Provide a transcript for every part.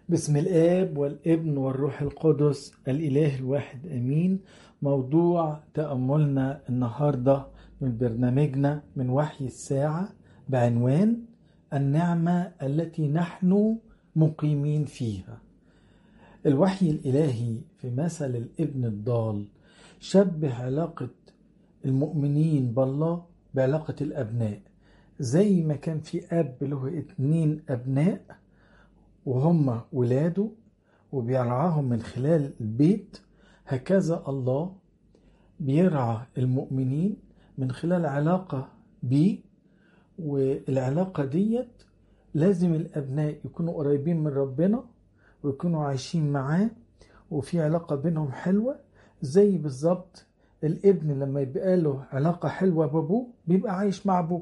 بسم الآب والابن والروح القدس الإله الواحد أمين. موضوع تأملنا النهاردة من برنامجنا من وحي الساعة بعنوان النعمة التي نحن مقيمين فيها. الوحي الإلهي في مثل الابن الضال شبه علاقة المؤمنين بالله بعلاقة الأبناء، زي ما كان في أب له 2 أبناء وهم ولاده وبيرعاهم من خلال البيت، هكذا الله بيرعى المؤمنين من خلال علاقة بيه. والعلاقة ديت لازم الأبناء يكونوا قريبين من ربنا ويكونوا عايشين معاه وفي علاقة بينهم حلوة، زي بالظبط الابن لما يبقى له علاقة حلوة بابوه بيبقى عايش مع ابوه.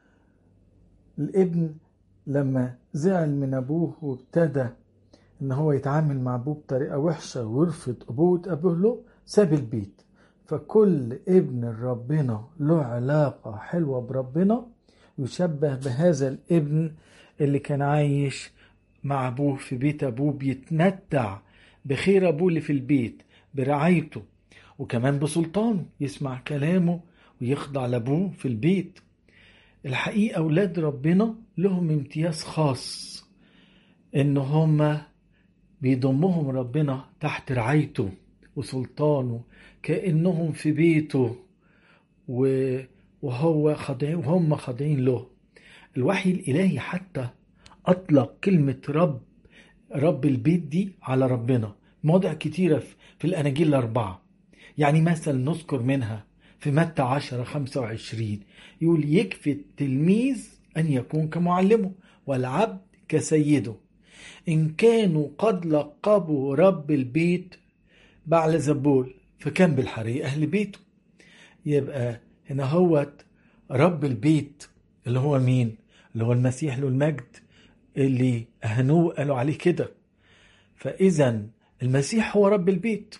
الابن لما زعل من ابوه وابتدى ان هو يتعامل مع ابوه بطريقة وحشة ويرفض ابوه ابوه له، ساب البيت. فكل ابن ربنا له علاقة حلوة بربنا يشبه بهذا الابن اللي كان عايش مع ابوه في بيت ابوه، بيتمتع بخير ابوه اللي في البيت، برعايته وكمان بسلطانه، يسمع كلامه ويخضع لابوه في البيت. الحقيقة أولاد ربنا لهم امتياز خاص، إن هم بيضمهم ربنا تحت رعايته وسلطانه، كأنهم في بيته وهو خاضعين وهم خاضعين له. الوحي الإلهي حتى أطلق كلمة رب البيت دي على ربنا مواضع كتيرة في الأناجيل ال4. يعني مثلا نذكر منها في متى 10:25 يقول: يكفي التلميذ أن يكون كمعلمه والعبد كسيده. إن كانوا قد لقبوا رب البيت بعلزبول فكان بالحري أهل بيته. يبقى هنا هو رب البيت اللي هو مين؟ اللي هو المسيح له المجد، اللي أهنوه قالوا عليه كده. فإذا المسيح هو رب البيت.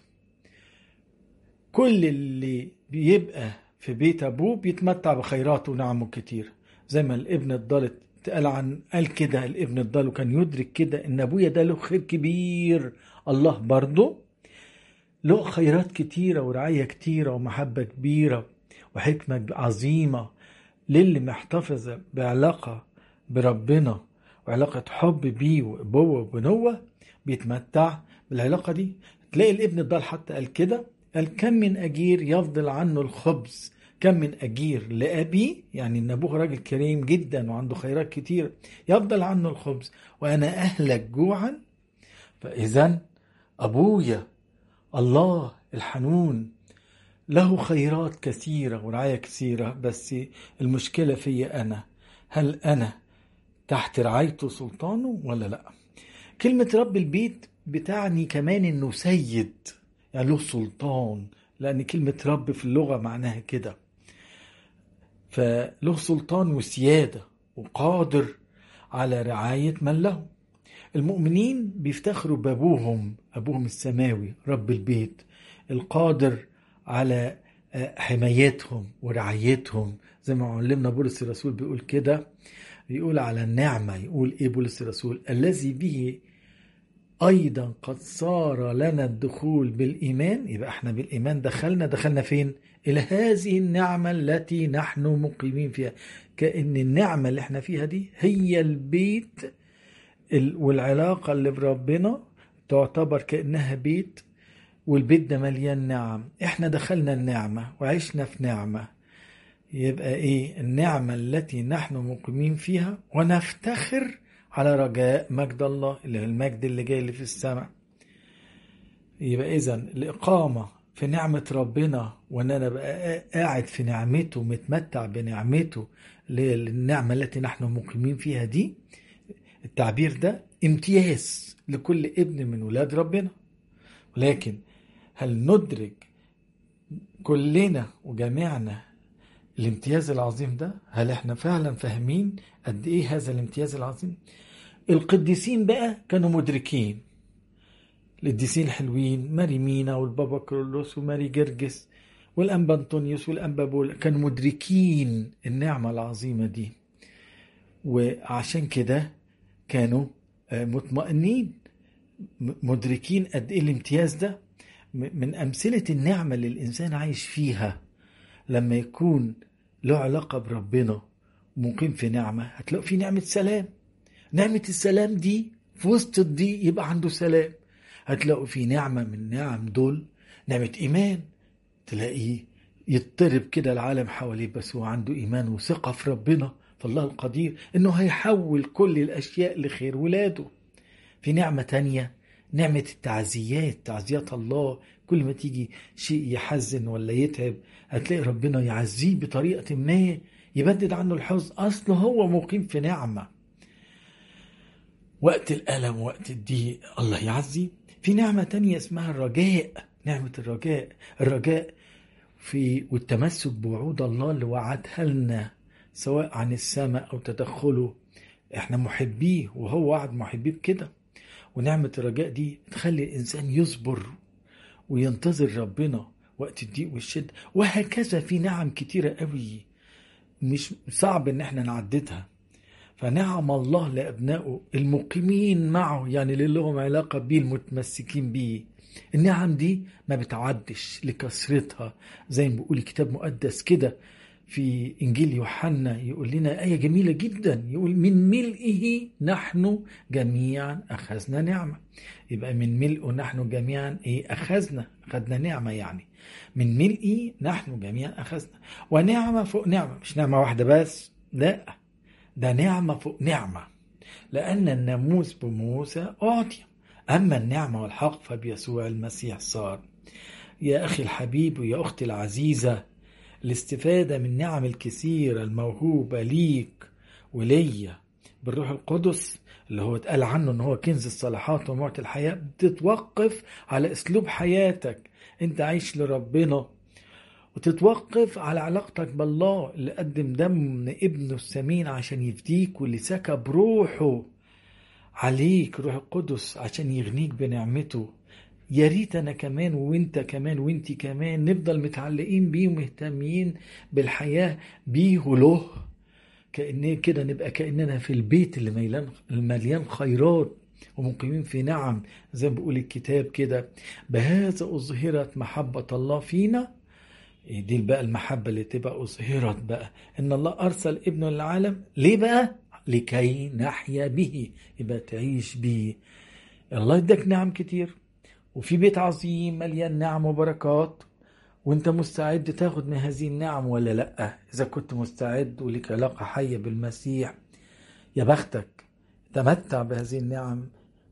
كل اللي بيبقى في بيت أبوه بيتمتع بخيراته ونعمه كتير، زي ما الابن الضال قال كده. الابن الضال كان يدرك كده ان ابويا ده له خير كبير. الله برضه له خيرات كتيرة ورعاية كتيرة ومحبة كبيرة وحكمة عظيمة للي محتفظ بعلاقة بربنا وعلاقة حب بيه وابوه وبنوة، بيتمتع بالعلاقة دي. تلاقي الابن الضال حتى قال كده، قال: كم من أجير يفضل عنه الخبز، كم من أجير لأبي، يعني إن أبوه راجل كريم جدا وعنده خيرات كتير، يفضل عنه الخبز وأنا أهلك جوعا. فإذا أبويا الله الحنون له خيرات كثيرة ورعاية كثيرة، بس المشكلة فيا أنا، هل أنا تحت رعايته سلطانه ولا لا؟ كلمة رب البيت بتعني كمان إنه سيد، يعني له سلطان، لأن كلمة رب في اللغة معناها كده. فله سلطان وسيادة وقادر على رعاية من له. المؤمنين بيفتخروا بأبوهم، أبوهم السماوي رب البيت القادر على حمايتهم ورعايتهم، زي ما علمنا بولس الرسول بيقول كده. بيقول على النعمة، يقول إيه بولس الرسول؟ الذي به أيضا قد صار لنا الدخول بالإيمان. يبقى احنا بالإيمان دخلنا فين؟ إلى هذه النعمة التي نحن مقيمين فيها. كأن النعمة اللي احنا فيها دي هي البيت، والعلاقة اللي بربنا تعتبر كأنها بيت، والبيت ده مليان نعم. احنا دخلنا النعمة وعشنا في نعمة. يبقى ايه النعمة التي نحن مقيمين فيها، ونفتخر على رجاء مجد الله، اللي هو المجد اللي جاي اللي في السماء. يبقى اذا الإقامة في نعمة ربنا، وان انا بقى قاعد في نعمته متمتع بنعمته، اللي هي النعمة التي نحن مقيمين فيها دي، التعبير ده امتياز لكل ابن من ولاد ربنا. ولكن هل ندرك كلنا وجميعنا الامتياز العظيم ده؟ هل احنا فعلا فاهمين قد ايه هذا الامتياز العظيم؟ القديسين بقى كانوا مدركين. القديسين الحلوين، ماري مينا والبابا كرولوس وماري جرجس والأنبا أنطونيوس والأنبا بولا، كانوا مدركين النعمة العظيمة دي، وعشان كده كانوا مطمئنين مدركين قد ايه الامتياز ده؟ من أمثلة النعمة اللي الإنسان عايش فيها لما يكون له علاقة بربنا مقيم في نعمة، هتلاقوا في نعمة سلام. نعمة السلام دي في وسط الضيق يبقى عنده سلام. هتلاقوا في نعمة من نعم دول نعمة إيمان، تلاقيه يضطرب كده العالم حواليه بس هو عنده إيمان وثقة في ربنا، فالله القدير إنه هيحول كل الأشياء لخير ولاده. في نعمة تانية، نعمة التعزيات، تعزيات الله. كل ما تيجي شيء يحزن ولا يتعب هتلاقي ربنا يعزيه بطريقة ما، يبدد عنه الحزن، أصله هو مقيم في نعمة. وقت الألم وقت الضيق الله يعزي. في نعمة تانية اسمها الرجاء، نعمة الرجاء. الرجاء في والتمسك بوعود الله اللي وعدها لنا سواء عن السماء أو تدخله. احنا محبيه وهو وعد محبيه بكده. ونعمة الرجاء دي تخلي الإنسان يصبر وينتظر ربنا وقت الضيق والشدة. وهكذا في نعم كتيرة قوي مش صعب ان احنا نعددها. فنعم الله لأبنائه المقيمين معه، يعني اللي لهم علاقة بيه المتمسكين بيه. النعم دي ما بتعدش لكثرتها، زي ما بيقول الكتاب مقدس كده في إنجيل يوحنا، يقول لنا آية جميلة جدا، يقول من ملئه نحن جميعا أخذنا نعمة. يبقى من ملئه نحن جميعا أخذنا نعمة، يعني من ملئه نحن جميعا أخذنا. ونعمة فوق نعمة، مش نعمة واحدة بس، لا، ده نعمة فوق نعمة، لأن الناموس بموسى أعطي، أما النعمة والحق فبيسوع المسيح صار. يا أخي الحبيب ويا أختي العزيزة، الاستفادة من نعم الكثيرة الموهوبة ليك وليا بالروح القدس اللي هو اتقال عنه ان هو كنز الصلاحات وموت الحياة، بتتوقف على اسلوب حياتك. انت عايش لربنا، وتتوقف على علاقتك بالله اللي قدم دم ابنه الثمين عشان يفديك، واللي سكب روحه عليك، روح القدس، عشان يغنيك بنعمته. يا ريت انا كمان وانت كمان وانتي كمان نفضل متعلقين بيه ومهتمين بالحياة بيه وله، كأننا كده نبقى كأننا في البيت اللي مليان خيرات ومقيمين في نعم. زي ما بيقول الكتاب كده، بهذا أظهرت محبة الله فينا. دي بقى المحبة اللي تبقى أظهرت بقى، إن الله أرسل ابنه للعالم. ليه بقى؟ لكي نحيا به، يبقى تعيش به. الله يدك نعم كتير، وفي بيت عظيم مليان نعم وبركات، وانت مستعد تاخد من هذه النعم ولا لأ؟ إذا كنت مستعد ولك علاقة حية بالمسيح، يا بختك، تمتع بهذه النعم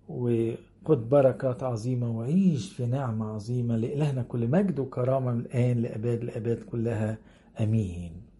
وخد بركات عظيمة وعيش في نعمة عظيمة. لإلهنا كل مجد وكرامة من الآن لأباد الأباد كلها، أمين.